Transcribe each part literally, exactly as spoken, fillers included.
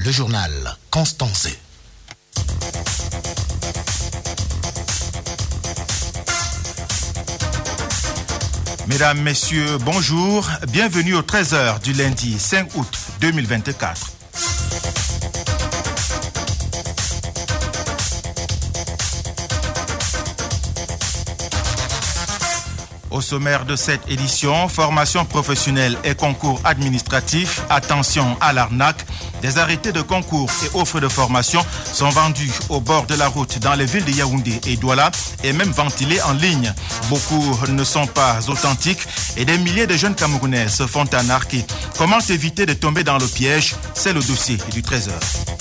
Le journal Constancé. Mesdames, Messieurs, bonjour. Bienvenue aux treize heures du lundi cinq août deux mille vingt-quatre. Au sommaire de cette édition, formation professionnelle et concours administratif, attention à l'arnaque. Des arrêtés de concours et offres de formation sont vendus au bord de la route dans les villes de Yaoundé et Douala et même ventilés en ligne. Beaucoup ne sont pas authentiques et des milliers de jeunes Camerounais se font arnaquer. Comment éviter de tomber dans le piège? C'est le dossier du treize heures.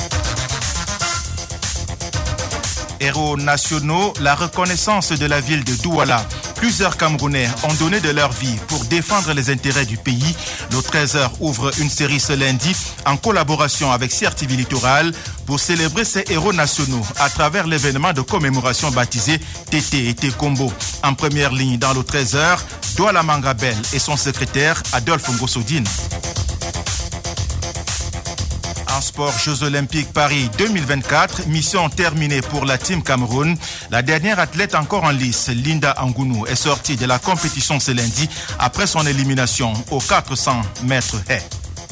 Héros nationaux, la reconnaissance de la ville de Douala. Plusieurs Camerounais ont donné de leur vie pour défendre les intérêts du pays. Le treize heures ouvre une série ce lundi en collaboration avec C R T V Littoral pour célébrer ces héros nationaux à travers l'événement de commémoration baptisé Tété et Tékombo. En première ligne dans le treize heures, Douala Mangabel et son secrétaire Adolphe Ngosodine. En sport, Jeux Olympiques Paris deux mille vingt-quatre, mission terminée pour la Team Cameroun. La dernière athlète encore en lice, Linda Angounou, est sortie de la compétition ce lundi après son élimination aux quatre cents mètres haies.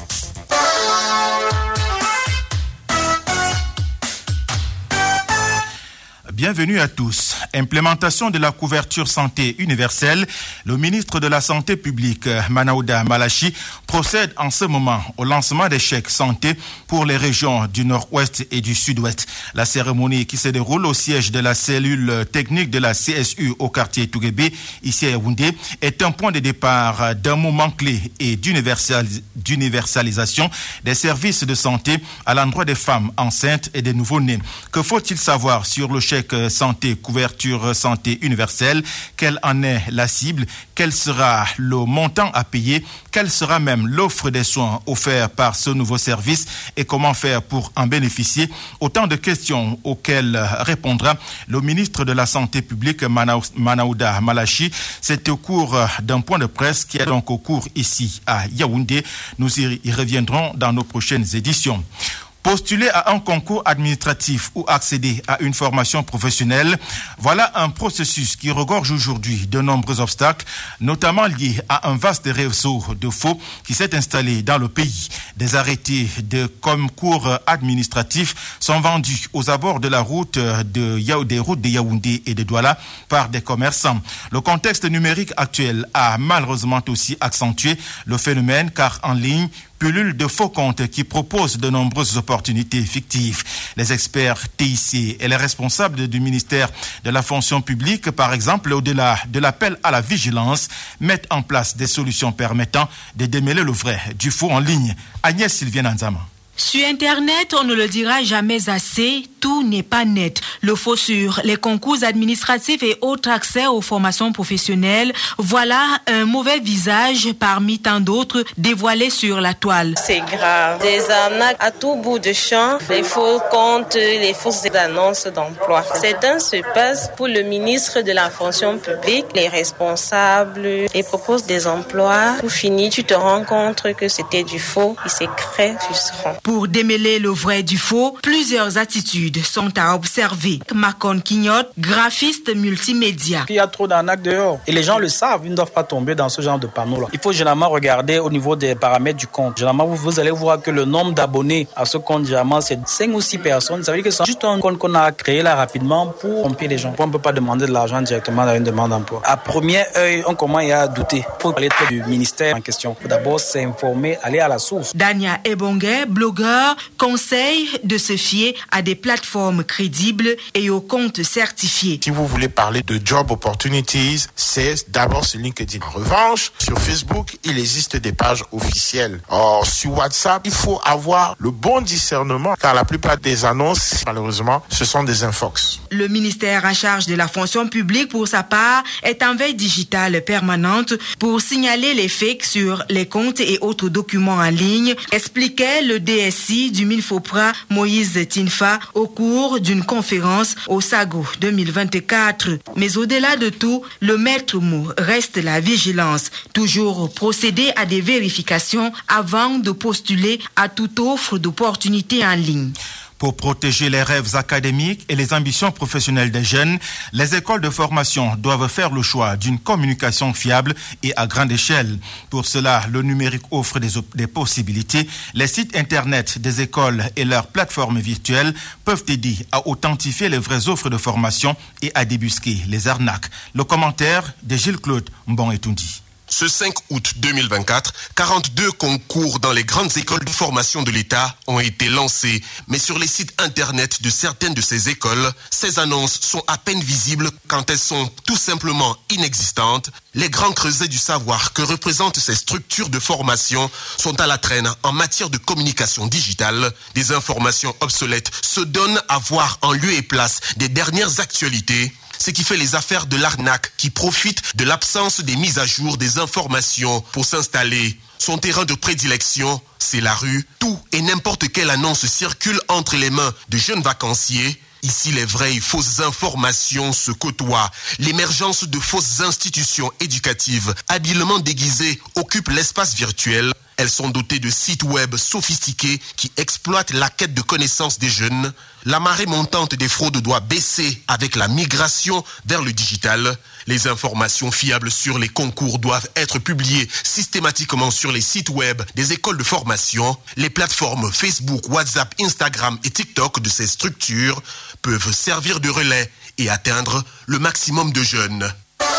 Bienvenue à tous. Implémentation de la couverture santé universelle. Le ministre de la Santé publique, Manaouda Malachi, procède en ce moment au lancement des chèques santé pour les régions du Nord-Ouest et du Sud-Ouest. La cérémonie qui se déroule au siège de la cellule technique de la C S U au quartier Touguébé, ici à Yaoundé, est un point de départ d'un moment clé et d'universalis- d'universalisation des services de santé à l'endroit des femmes enceintes et des nouveau-nés. Que faut-il savoir sur le chèque santé, couverture santé universelle? Quelle en est la cible? Quel sera le montant à payer? Quelle sera même l'offre des soins offerts par ce nouveau service et comment faire pour en bénéficier? Autant de questions auxquelles répondra le ministre de la Santé publique, Manaouda Malachi. C'est au cours d'un point de presse qui est donc au cours ici à Yaoundé. Nous y reviendrons dans nos prochaines éditions. Postuler à un concours administratif ou accéder à une formation professionnelle, voilà un processus qui regorge aujourd'hui de nombreux obstacles, notamment liés à un vaste réseau de faux qui s'est installé dans le pays. Des arrêtés de concours administratifs sont vendus aux abords de la route de Yao, des routes de Yaoundé et de Douala par des commerçants. Le contexte numérique actuel a malheureusement aussi accentué le phénomène car en ligne, pullule de faux comptes qui proposent de nombreuses opportunités fictives. Les experts T I C et les responsables du ministère de la fonction publique, par exemple, au-delà de l'appel à la vigilance, mettent en place des solutions permettant de démêler le vrai du faux en ligne. Agnès Sylvienne Anzama. Sur Internet, on ne le dira jamais assez, tout n'est pas net. Le faux sur les concours administratifs et autres accès aux formations professionnelles, voilà un mauvais visage parmi tant d'autres dévoilés sur la toile. C'est grave. Des arnaques à tout bout de champ, les faux comptes, les fausses annonces d'emploi. Certains se passent pour le ministre de la fonction publique, les responsables, et proposent des emplois. Pour finir, tu te rends compte que c'était du faux et c'est très frustrant. Pour démêler le vrai du faux, plusieurs attitudes sont à observer. Macon Quignotte, graphiste multimédia. Il y a trop d'arnaques dehors et les gens le savent, ils ne doivent pas tomber dans ce genre de panneaux-là. Il faut généralement regarder au niveau des paramètres du compte. Généralement, vous, vous allez voir que le nombre d'abonnés à ce compte, généralement, c'est cinq ou six personnes. Ça veut dire que c'est juste un compte qu'on a créé là rapidement pour tromper les gens. On ne peut pas demander de l'argent directement dans une demande d'emploi. À premier œil, on commence à douter. Il faut aller du ministère en question. Il faut d'abord s'informer, aller à la source. Dania Ebongue, blogueur, conseille de se fier à des plateformes crédibles et aux comptes certifiés. Si vous voulez parler de job opportunities, c'est d'abord sur LinkedIn. En revanche, sur Facebook, il existe des pages officielles. Or, sur WhatsApp, il faut avoir le bon discernement car la plupart des annonces, malheureusement, ce sont des infox. Le ministère en charge de la fonction publique, pour sa part, est en veille digitale permanente pour signaler les fakes sur les comptes et autres documents en ligne, expliquait le D Récit du Milfopra Moïse Tinfa au cours d'une conférence au Sago deux mille vingt-quatre. Mais au-delà de tout, le maître mot reste la vigilance. Toujours procéder à des vérifications avant de postuler à toute offre d'opportunité en ligne. Pour protéger les rêves académiques et les ambitions professionnelles des jeunes, les écoles de formation doivent faire le choix d'une communication fiable et à grande échelle. Pour cela, le numérique offre des, des possibilités. Les sites internet des écoles et leurs plateformes virtuelles peuvent aider à authentifier les vraies offres de formation et à débusquer les arnaques. Le commentaire de Gilles-Claude Mbon-Etoundi. Ce cinq août deux mille vingt-quatre, quarante-deux concours dans les grandes écoles de formation de l'État ont été lancés. Mais sur les sites internet de certaines de ces écoles, ces annonces sont à peine visibles quand elles sont tout simplement inexistantes. Les grands creusets du savoir que représentent ces structures de formation sont à la traîne en matière de communication digitale. Des informations obsolètes se donnent à voir en lieu et place des dernières actualités. Ce qui fait les affaires de l'arnaque qui profite de l'absence des mises à jour des informations pour s'installer. Son terrain de prédilection, c'est la rue. Tout et n'importe quelle annonce circule entre les mains de jeunes vacanciers. Ici, les vraies et fausses informations se côtoient. L'émergence de fausses institutions éducatives habilement déguisées occupe l'espace virtuel. Elles sont dotées de sites web sophistiqués qui exploitent la quête de connaissances des jeunes. La marée montante des fraudes doit baisser avec la migration vers le digital. Les informations fiables sur les concours doivent être publiées systématiquement sur les sites web des écoles de formation. Les plateformes Facebook, WhatsApp, Instagram et TikTok de ces structures peuvent servir de relais et atteindre le maximum de jeunes.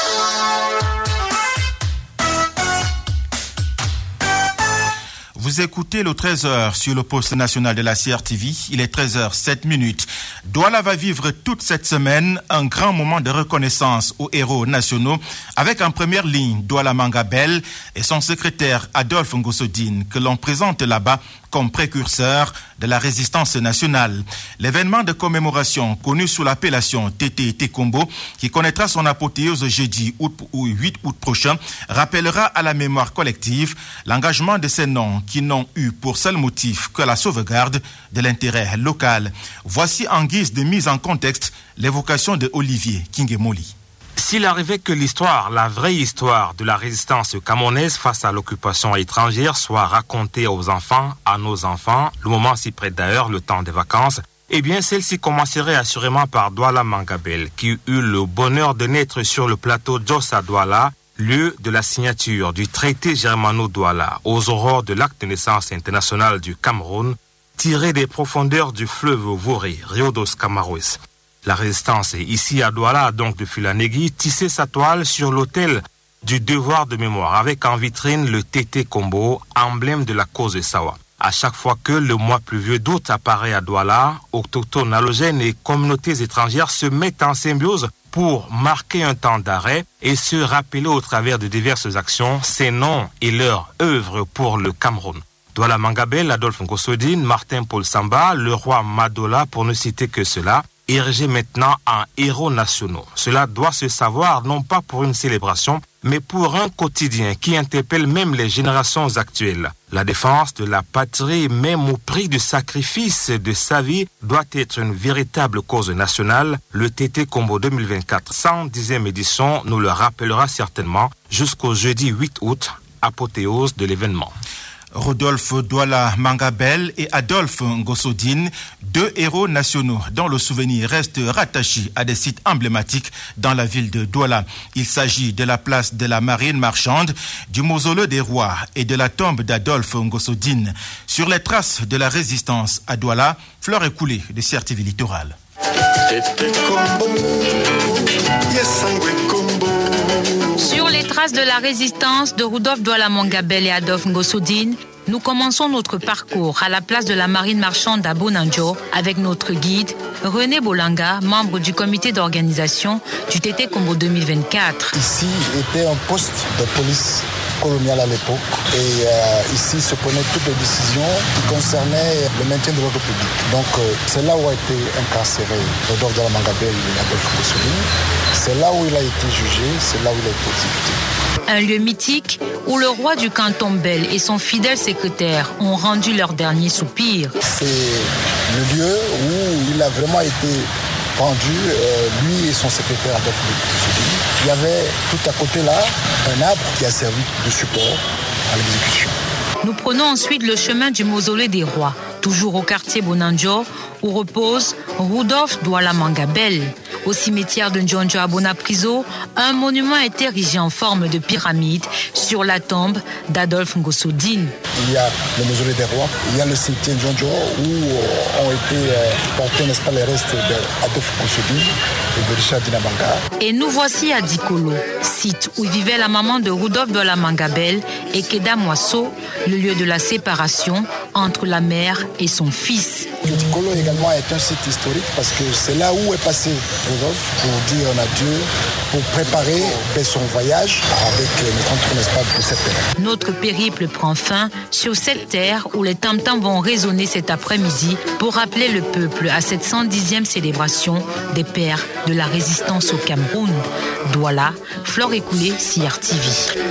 Vous écoutez le treize heures sur le poste national de la C R T V. Il est treize heures sept minutes. Douala va vivre toute cette semaine un grand moment de reconnaissance aux héros nationaux avec en première ligne Douala Mangabel et son secrétaire Adolphe Ngosodine que l'on présente là-bas comme précurseur de la résistance nationale. L'événement de commémoration connu sous l'appellation Tété Tékombo, qui connaîtra son apothéose jeudi huit août prochain, rappellera à la mémoire collective l'engagement de ces noms qui n'ont eu pour seul motif que la sauvegarde de l'intérêt local. Voici en guise de mise en contexte l'évocation de Olivier Kingemoli. S'il arrivait que l'histoire, la vraie histoire de la résistance camerounaise face à l'occupation étrangère soit racontée aux enfants, à nos enfants, le moment si près d'ailleurs, le temps des vacances, eh bien celle-ci commencerait assurément par Douala Mangabel, qui eut le bonheur de naître sur le plateau Djossa Douala, lieu de la signature du traité germano-Douala, aux aurores de l'acte de naissance international du Cameroun, tiré des profondeurs du fleuve Vouré, Rio dos Camaroes. La résistance ici à Douala a donc depuis la Négui tissé sa toile sur l'autel du devoir de mémoire avec en vitrine le Tété Kombo, emblème de la cause de Sawa. À chaque fois que le mois pluvieux d'août apparaît à Douala, autochtones, allogènes et communautés étrangères se mettent en symbiose pour marquer un temps d'arrêt et se rappeler au travers de diverses actions ces noms et leurs œuvres pour le Cameroun. Douala Mangabel, Adolphe Ngosodine, Martin Paul Samba, le roi Madola pour ne citer que cela, érigés maintenant en héros nationaux. Cela doit se savoir non pas pour une célébration, mais pour un quotidien qui interpelle même les générations actuelles. La défense de la patrie, même au prix du sacrifice de sa vie, doit être une véritable cause nationale. Le Tété Kombo deux mille vingt-quatre, cent dixième édition, nous le rappellera certainement jusqu'au jeudi huit août, apothéose de l'événement. Rodolphe Douala Mangabel et Adolphe Ngosodine, deux héros nationaux dont le souvenir reste rattaché à des sites emblématiques dans la ville de Douala. Il s'agit de la place de la Marine marchande, du mausolée des rois et de la tombe d'Adolphe Ngosodine. Sur les traces de la résistance à Douala, fleurs écoulées de C R T V Littoral. Sur les traces de la résistance de Rodolphe Douala Mangabel et Adolphe Ngosodine, nous commençons notre parcours à la place de la marine marchande à Bonanjo avec notre guide René Bolanga, membre du comité d'organisation du Tété Kombo deux mille vingt-quatre. Ici était un poste de police coloniale à l'époque et euh, ici se prenaient toutes les décisions qui concernaient le maintien de l'ordre public. Donc euh, c'est là où a été incarcéré Rodolphe Douala Mangabel et Adolphe Ngosodine. C'est là où il a été jugé, c'est là où il a été exécuté. Un lieu mythique où le roi du canton Bel et son fidèle secrétaire ont rendu leur dernier soupir. C'est le lieu où il a vraiment été pendu, euh, lui et son secrétaire Adolphe Ngoukou. Il y avait tout à côté là un arbre qui a servi de support à l'exécution. Nous prenons ensuite le chemin du mausolée des rois, toujours au quartier Bonanjo, où repose Rudolf Douala Mangabel. Au cimetière de Ndjonjo à Bonapriso, un monument a été érigé en forme de pyramide sur la tombe d'Adolphe Ngosodine. Il y a le mausolée des rois, il y a le cimetière Ndjonjo où ont été portés, n'est-ce pas, les restes d'Adolphe Ngosodine et de Richard Dinabanga. Et nous voici à Dikolo, site où vivait la maman de Rudolf Douala Mangabel et Keda Moisseau, le lieu de la séparation entre la mère et son fils. Dikolo également est un site historique parce que c'est là où est passé Rudolf pour dire un adieu, pour préparer son voyage avec le contrôle, n'est-ce pas, de cette terre. Notre périple prend fin sur cette terre où les tam-tams vont résonner cet après-midi pour rappeler le peuple à cette cent dixième célébration des pères de la résistance au Cameroun. Douala, Flore Écoulé, C R T V.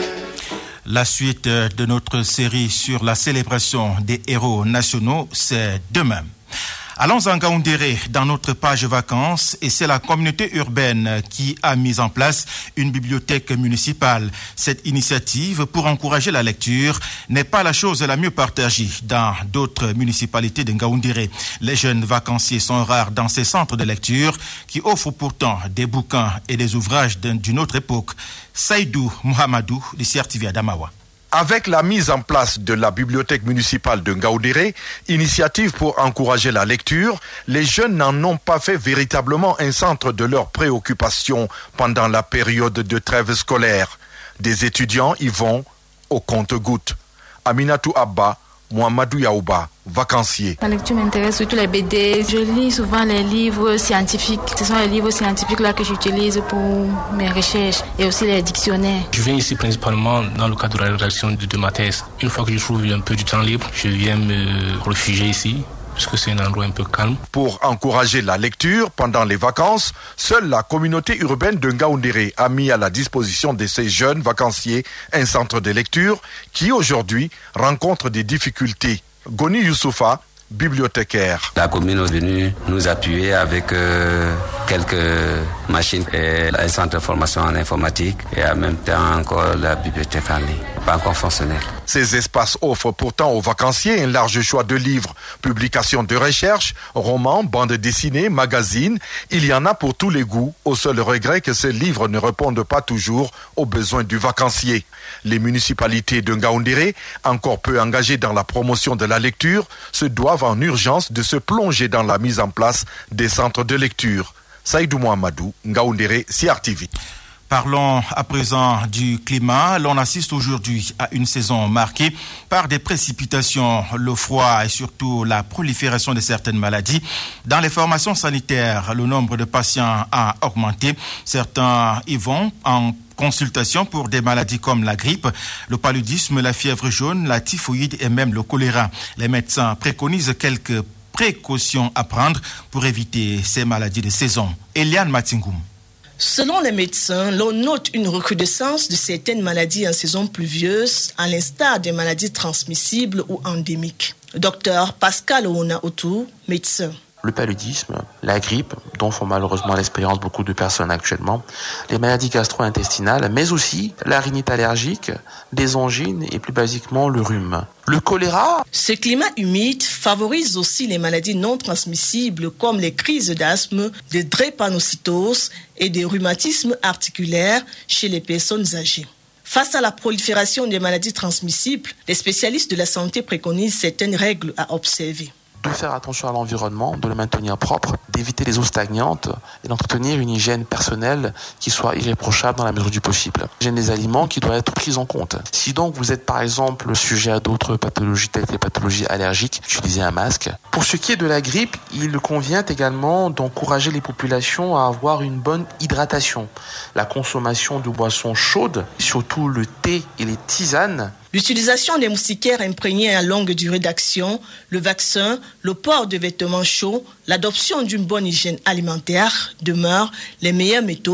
La suite de notre série sur la célébration des héros nationaux, c'est demain. Allons en Ngaoundéré dans notre page vacances et c'est la communauté urbaine qui a mis en place une bibliothèque municipale. Cette initiative pour encourager la lecture n'est pas la chose la mieux partagée dans d'autres municipalités de Ngaoundéré. Les jeunes vacanciers sont rares dans ces centres de lecture qui offrent pourtant des bouquins et des ouvrages d'une autre époque. Saïdou Mohamedou de C R T V à Damawa. Avec la mise en place de la bibliothèque municipale de Ngaoundéré, initiative pour encourager la lecture, les jeunes n'en ont pas fait véritablement un centre de leurs préoccupations pendant la période de trêve scolaire. Des étudiants y vont au compte-gouttes. Aminatou Abba, Mohamedou Yaouba, vacancier. La lecture m'intéresse, surtout les B D. Je lis souvent les livres scientifiques. Ce sont les livres scientifiques là que j'utilise pour mes recherches et aussi les dictionnaires. Je viens ici principalement dans le cadre de la rédaction de, de ma thèse. Une fois que je trouve un peu du temps libre, je viens me réfugier ici, parce que c'est un endroit un peu calme. Pour encourager la lecture pendant les vacances, seule la communauté urbaine de Ngaoundéré a mis à la disposition de ces jeunes vacanciers un centre de lecture qui aujourd'hui rencontre des difficultés. Goni Youssoufa, bibliothécaire. La commune est venue nous appuyer avec euh, quelques machines et un centre de formation en informatique et en même temps encore la bibliothèque en ligne, pas encore fonctionnelle. Ces espaces offrent pourtant aux vacanciers un large choix de livres, publications de recherche, romans, bandes dessinées, magazines. Il y en a pour tous les goûts, au seul regret que ces livres ne répondent pas toujours aux besoins du vacancier. Les municipalités de Ngaoundéré, encore peu engagées dans la promotion de la lecture, se doivent en urgence de se plonger dans la mise en place des centres de lecture. Saïdou Mohamedou, Ngaoundéré, C R T V. Parlons à présent du climat. L'on assiste aujourd'hui à une saison marquée par des précipitations, le froid et surtout la prolifération de certaines maladies. Dans les formations sanitaires, le nombre de patients a augmenté. Certains y vont en consultation pour des maladies comme la grippe, le paludisme, la fièvre jaune, la typhoïde et même le choléra. Les médecins préconisent quelques précautions à prendre pour éviter ces maladies de saison. Eliane Matingoum. Selon les médecins, l'on note une recrudescence de certaines maladies en saison pluvieuse, à l'instar des maladies transmissibles ou endémiques. Docteur Pascal Ouna Outou, médecin. Le paludisme, la grippe, dont font malheureusement l'expérience beaucoup de personnes actuellement, les maladies gastro-intestinales, mais aussi la rhinite allergique, des angines et plus basiquement le rhume. Le choléra. Ce climat humide favorise aussi les maladies non transmissibles comme les crises d'asthme, des drépanocytoses et des rhumatismes articulaires chez les personnes âgées. Face à la prolifération des maladies transmissibles, les spécialistes de la santé préconisent certaines règles à observer. De faire attention à l'environnement, de le maintenir propre, d'éviter les eaux stagnantes et d'entretenir une hygiène personnelle qui soit irréprochable dans la mesure du possible. L'hygiène des aliments qui doit être prise en compte. Si donc vous êtes par exemple sujet à d'autres pathologies telles que les pathologies allergiques, utilisez un masque. Pour ce qui est de la grippe, il convient également d'encourager les populations à avoir une bonne hydratation. La consommation de boissons chaudes, surtout le thé et les tisanes. L'utilisation des moustiquaires imprégnés à longue durée d'action, le vaccin, le port de vêtements chauds, l'adoption d'une bonne hygiène alimentaire demeurent les meilleures méthodes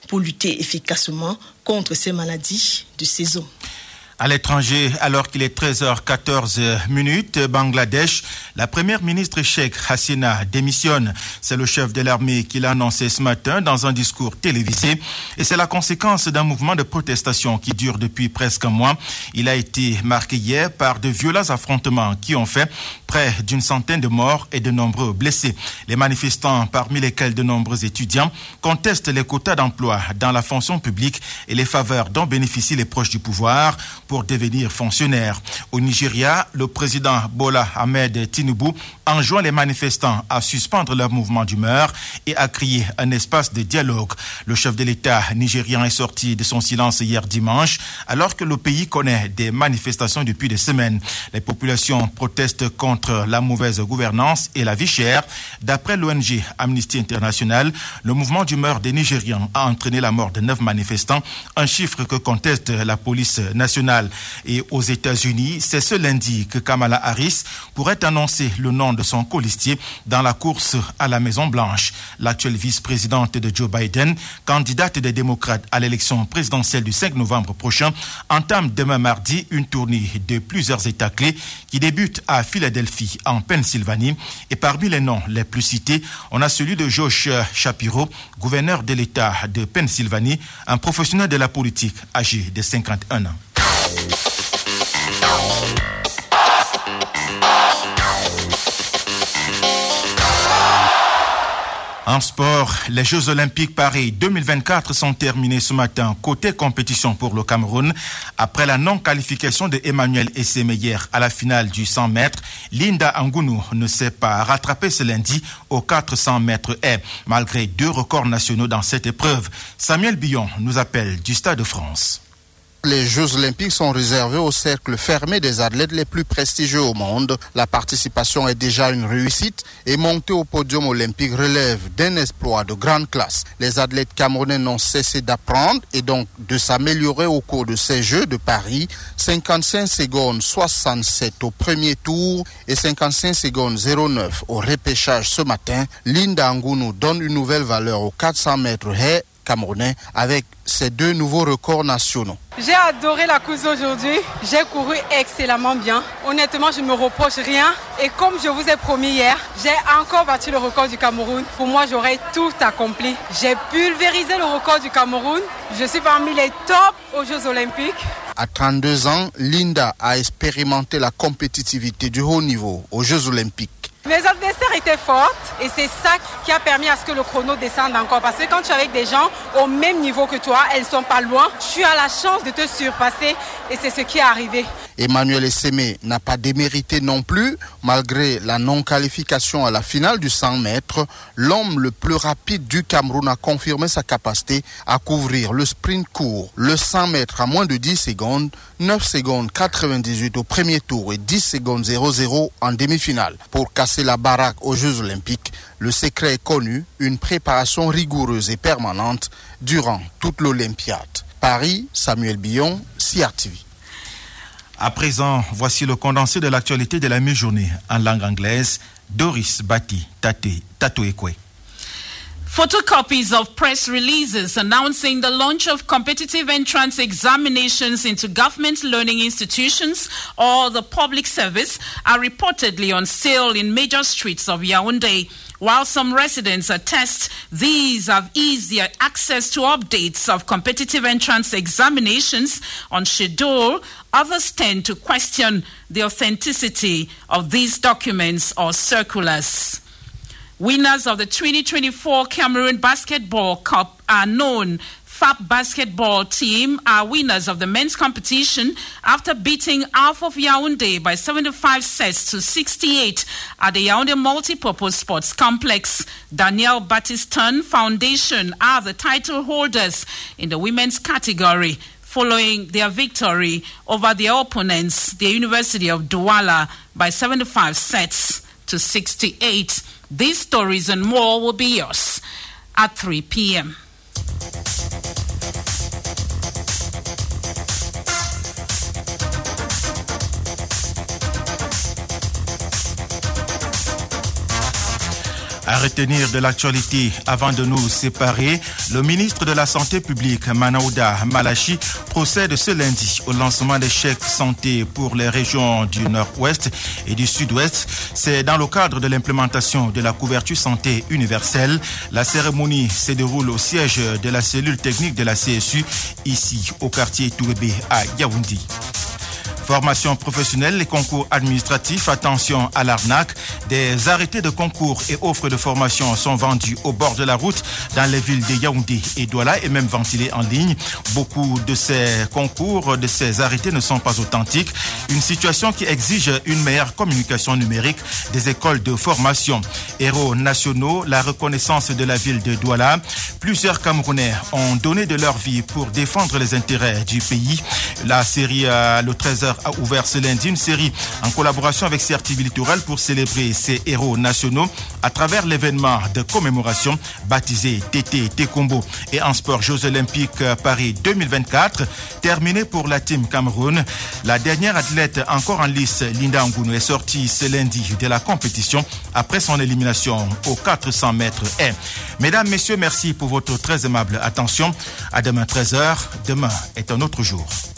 pour lutter efficacement contre ces maladies de saison. À l'étranger, alors qu'il est treize heures quatorze minutes, Bangladesh, la première ministre Sheikh Hasina démissionne. C'est le chef de l'armée qui l'a annoncé ce matin dans un discours télévisé. Et c'est la conséquence d'un mouvement de protestation qui dure depuis presque un mois. Il a été marqué hier par de violents affrontements qui ont fait près d'une centaine de morts et de nombreux blessés. Les manifestants, parmi lesquels de nombreux étudiants, contestent les quotas d'emploi dans la fonction publique et les faveurs dont bénéficient les proches du pouvoir pour devenir fonctionnaires. Au Nigeria, le président Bola Ahmed Tinubu enjoint les manifestants à suspendre leur mouvement d'humeur et à créer un espace de dialogue. Le chef de l'État nigérian est sorti de son silence hier dimanche, alors que le pays connaît des manifestations depuis des semaines. Les populations protestent contre la mauvaise gouvernance et la vie chère. D'après l'O N G Amnesty International, le mouvement d'humeur des Nigérians a entraîné la mort de neuf manifestants, un chiffre que conteste la police nationale. Et aux États-Unis, c'est ce lundi que Kamala Harris pourrait annoncer le nom de son colistier dans la course à la Maison-Blanche. L'actuelle vice-présidente de Joe Biden, candidate des démocrates à l'élection présidentielle du cinq novembre prochain, entame demain mardi une tournée de plusieurs États clés qui débute à Philadelphie, en Pennsylvanie. Et parmi les noms les plus cités, on a celui de Josh Shapiro, gouverneur de l'État de Pennsylvanie, un professionnel de la politique âgé de cinquante et un ans. En sport, les Jeux Olympiques Paris deux mille vingt-quatre sont terminés ce matin côté compétition pour le Cameroun. Après la non-qualification de Emmanuel Esseme hier à la finale du cent mètres, Linda Ngounou ne s'est pas rattrapée ce lundi aux quatre cents mètres haies, malgré deux records nationaux dans cette épreuve. Samuel Billon nous appelle du Stade de France. Les Jeux Olympiques sont réservés au cercle fermé des athlètes les plus prestigieux au monde. La participation est déjà une réussite et monter au podium olympique relève d'un exploit de grande classe. Les athlètes camerounais n'ont cessé d'apprendre et donc de s'améliorer au cours de ces Jeux de Paris. cinquante-cinq secondes soixante-sept au premier tour et cinquante-cinq secondes zéro neuf au repêchage ce matin. Linda Ngounou donne une nouvelle valeur aux quatre cents mètres haies camerounais avec ces deux nouveaux records nationaux. J'ai adoré la course aujourd'hui. J'ai couru excellemment bien. Honnêtement, je ne me reproche rien. Et comme je vous ai promis hier, j'ai encore battu le record du Cameroun. Pour moi, j'aurais tout accompli. J'ai pulvérisé le record du Cameroun. Je suis parmi les tops aux Jeux Olympiques. À trente-deux ans, Linda a expérimenté la compétitivité du haut niveau aux Jeux Olympiques. Mes adversaires étaient fortes et c'est ça qui a permis à ce que le chrono descende encore. Parce que quand tu es avec des gens au même niveau que toi, elles ne sont pas loin, tu as la chance de te surpasser et c'est ce qui est arrivé. Emmanuel Esseme n'a pas démérité non plus. Malgré la non-qualification à la finale du cent mètres, l'homme le plus rapide du Cameroun a confirmé sa capacité à couvrir le sprint court. Le cent mètres à moins de dix secondes, neuf secondes quatre-vingt-dix-huit au premier tour et dix secondes zéro zéro en demi-finale. Pour casser la baraque aux Jeux Olympiques, le secret est connu, une préparation rigoureuse et permanente durant toute l'Olympiade. Paris, Samuel Billon, C R T V. À présent, voici le condensé de l'actualité de la mi-journée en langue anglaise. Doris Bati Tate Tatoekwe. Photocopies of press releases announcing the launch of competitive entrance examinations into government learning institutions or the public service are reportedly on sale in major streets of Yaoundé. While some residents attest these have eased their access to updates of competitive entrance examinations on schedule, others tend to question the authenticity of these documents or circulars. Winners of the twenty twenty-four Cameroon Basketball Cup are known. F A P basketball team are winners of the men's competition after beating Alpha of Yaoundé by seventy-five sets to sixty-eight at the Yaoundé Multipurpose Sports Complex. Daniel Battiston Foundation are the title holders in the women's category, following their victory over their opponents, the University of Douala, by seventy-five sets to sixty-eight. These stories and more will be yours at three p.m. À retenir de l'actualité avant de nous séparer, le ministre de la Santé publique, Manaouda Malachi, procède ce lundi au lancement des chèques santé pour les régions du Nord-Ouest et du Sud-Ouest. C'est dans le cadre de l'implémentation de la couverture santé universelle. La cérémonie se déroule au siège de la cellule technique de la C S U, ici au quartier Touébé à Yaoundé. Formation professionnelle, les concours administratifs, attention à l'arnaque. Des arrêtés de concours et offres de formation sont vendus au bord de la route dans les villes de Yaoundé et Douala et même ventilés en ligne. Beaucoup de ces concours, de ces arrêtés ne sont pas authentiques. Une situation qui exige une meilleure communication numérique des écoles de formation. Héros nationaux, la reconnaissance de la ville de Douala. Plusieurs Camerounais ont donné de leur vie pour défendre les intérêts du pays. La série euh, le treize heures a ouvert ce lundi une série en collaboration avec Certif Littoral pour célébrer ces héros nationaux à travers l'événement de commémoration baptisé T T Tekombo. Et en sport, Jeux Olympiques Paris deux mille vingt-quatre, terminé pour la Team Cameroun. La dernière athlète encore en lice, Linda Ngounou, est sortie ce lundi de la compétition après son élimination aux quatre cents mètres haies. Mesdames, Messieurs, merci pour votre très aimable attention. À demain treize heures. Demain est un autre jour.